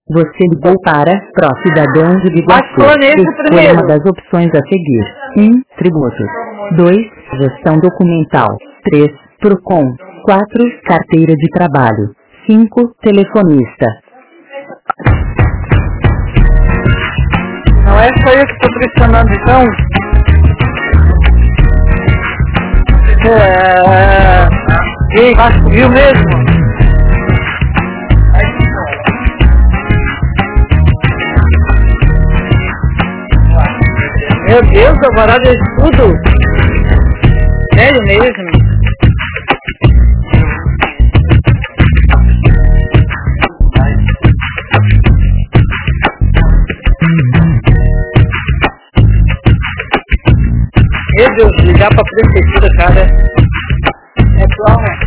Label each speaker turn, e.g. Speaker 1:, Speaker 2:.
Speaker 1: Você ligou para Pró-Cidadão de Biguaçu.
Speaker 2: Escolha
Speaker 1: uma das opções a seguir. 1. Tributos. 2. Gestão documental. 3. Procon. 4. Carteira de trabalho. 5. Telefonista.
Speaker 2: Não é só eu que estou pressionando, então? E Vasco viu mesmo? Meu Deus, agora é tudo. Sério mesmo? Meu Deus, ligar pra prefeitura, cara. É bom, né?